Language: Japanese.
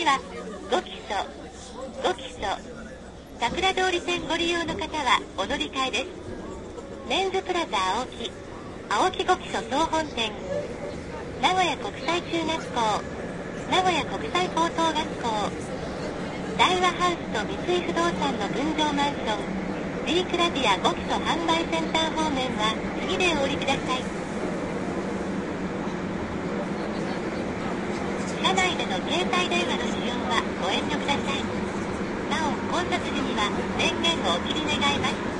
次は5基礎桜通り線ご利用の方はお乗り換えです。メンズプラザ青木5基礎総本店、名古屋国際中学校、名古屋国際高等学校、大和ハウスと三井不動産の分譲マンション D クラビア5基礎販売センター方面は次でお降りください。車内での携帯電話の使用はご遠慮ください。なお、混雑時には電源をお切り願います。